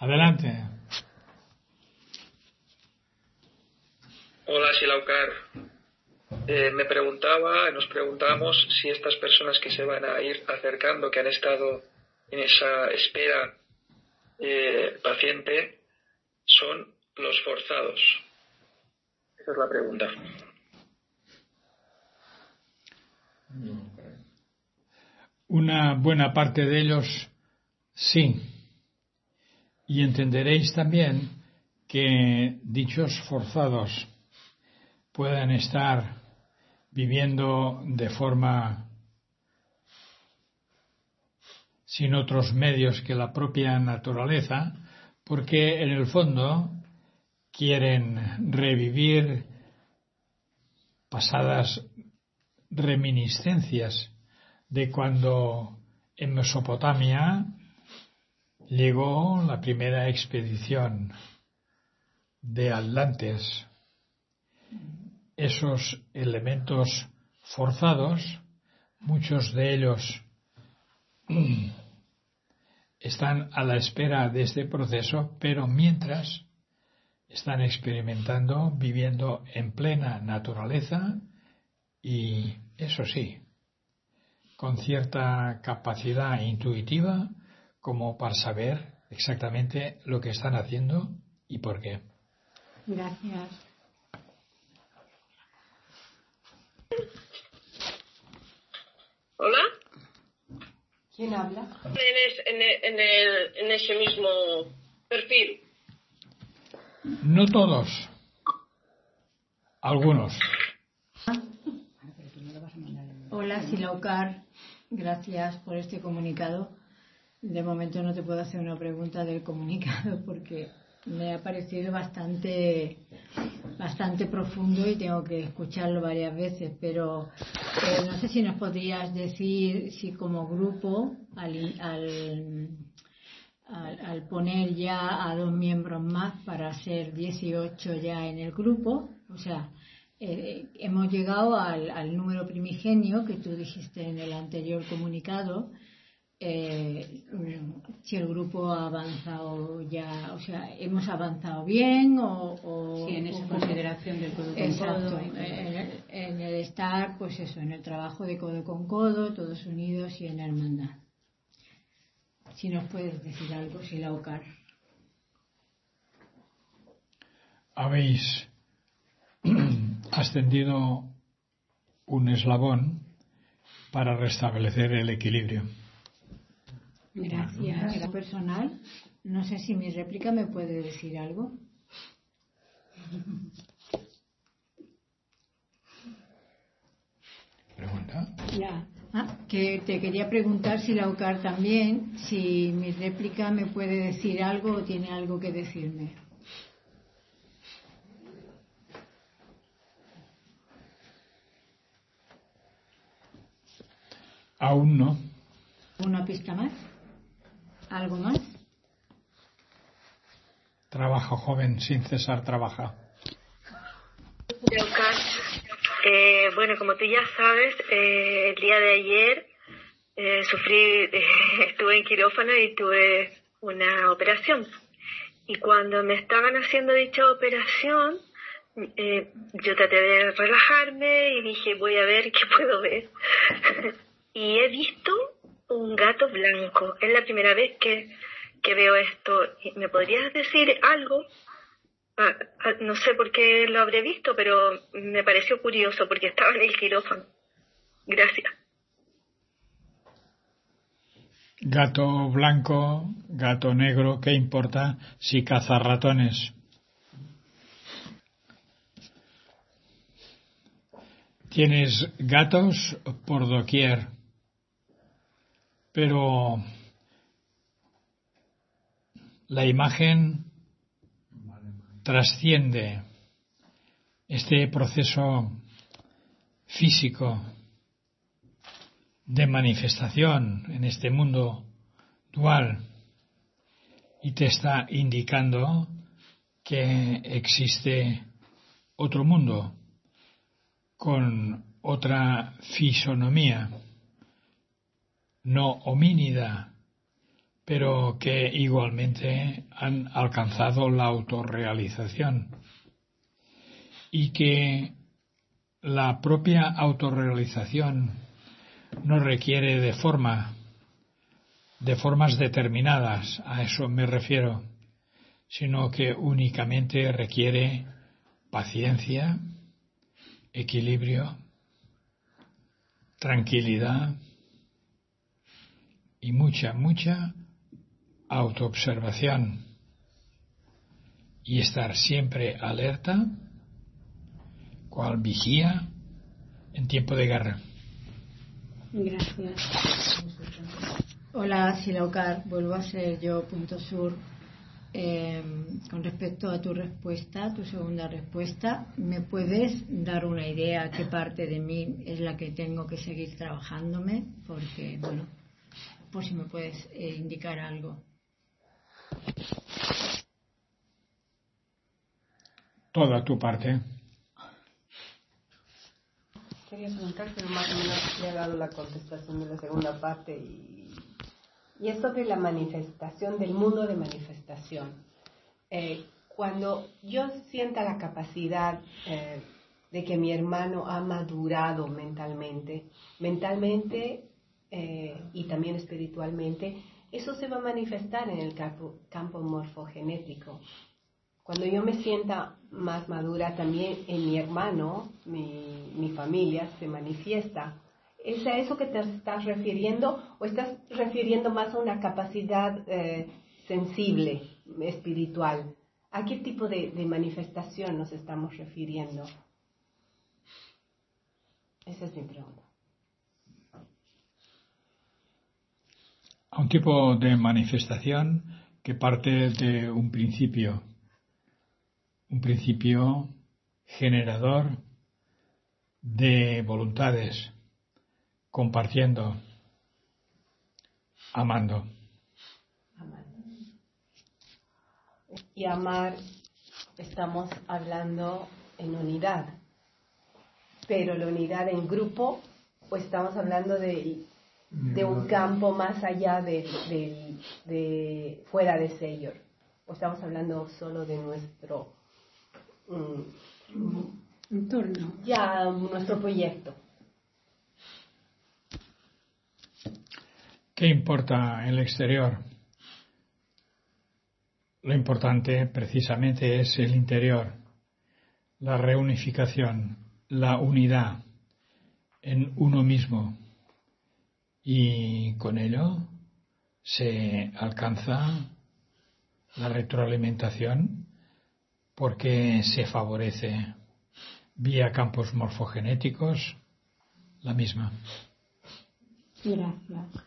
Adelante. Hola, Silaucar. Nos preguntábamos si estas personas que se van a ir acercando, que han estado en esa espera paciente, son los forzados. Esa es la pregunta. Una buena parte de ellos sí. Y entenderéis también que dichos forzados puedan estar viviendo de forma sin otros medios que la propia naturaleza, porque en el fondo quieren revivir pasadas reminiscencias de cuando en Mesopotamia llegó la primera expedición de atlantes. Esos elementos forzados, muchos de ellos están a la espera de este proceso, pero mientras están experimentando, viviendo en plena naturaleza y, eso sí, con cierta capacidad intuitiva como para saber exactamente lo que están haciendo y por qué. Gracias. ¿Hola? ¿Quién habla? En ese mismo perfil. No todos, algunos. Hola, Silaucar. Gracias por este comunicado. De momento no te puedo hacer una pregunta del comunicado porque me ha parecido bastante profundo y tengo que escucharlo varias veces, pero no sé si nos podrías decir si como grupo al poner ya a 2 miembros más para ser 18 ya en el grupo, o sea, hemos llegado al número primigenio que tú dijiste en el anterior comunicado. Si el grupo ha avanzado ya, o sea, hemos avanzado bien o sí, en esa consideración del codo con exacto, codo. En el estar, pues eso, en el trabajo de codo con codo, todos unidos y en hermandad. Si nos puedes decir algo, Silaucar. Habéis ascendido un eslabón para restablecer el equilibrio. Gracias. En lo personal, no sé si mi réplica me puede decir algo. ¿Pregunta? Ya. Que te quería preguntar, Silaucar, también, si mi réplica me puede decir algo o tiene algo que decirme. Aún no. ¿Una pista más? ¿Algo más? Trabajo joven, sin cesar trabaja. Bueno, como tú ya sabes, el día de ayer estuve en quirófano y tuve una operación. Y cuando me estaban haciendo dicha operación, yo traté de relajarme y dije, voy a ver qué puedo ver. Y he visto un gato blanco. Es la primera vez que veo esto. ¿Me podrías decir algo? No sé por qué lo habré visto, pero me pareció curioso porque estaba en el quirófano. Gracias. Gato blanco, gato negro, ¿qué importa si caza ratones? Tienes gatos por doquier, pero la imagen trasciende este proceso físico de manifestación en este mundo dual y te está indicando que existe otro mundo con otra fisonomía, no homínida, pero que igualmente han alcanzado la autorrealización y que la propia autorrealización no requiere de formas determinadas, a eso me refiero, sino que únicamente requiere paciencia, equilibrio, tranquilidad y mucha autoobservación y estar siempre alerta, cual vigía en tiempo de guerra. Gracias. Hola, Silaukar, vuelvo a ser yo, Punto Sur. Con respecto a tu respuesta, tu segunda respuesta, ¿me puedes dar una idea qué parte de mí es la que tengo que seguir trabajándome? Porque, bueno, por si me puedes indicar algo. Toda tu parte. Quería preguntar, pero más o menos le he dado la contestación de la segunda parte y es sobre la manifestación, del mundo de manifestación. Cuando yo sienta la capacidad de que mi hermano ha madurado mentalmente y también espiritualmente, eso se va a manifestar en el campo morfogenético. Cuando yo me sienta más madura, también en mi hermano, mi familia, se manifiesta. ¿Es a eso que te estás refiriendo o estás refiriendo más a una capacidad sensible, espiritual? ¿A qué tipo de manifestación nos estamos refiriendo? Esa es mi pregunta. A un tipo de manifestación que parte de un principio generador de voluntades, compartiendo, amando. Y amar, estamos hablando en unidad, pero la unidad en grupo, o estamos hablando de un campo más allá de fuera de Señor, o estamos hablando solo de nuestro entorno, nuestro proyecto. ¿Qué importa el exterior? Lo importante precisamente es el interior, la reunificación, la unidad en uno mismo, y con ello se alcanza la retroalimentación porque se favorece vía campos morfogenéticos la misma. gracias.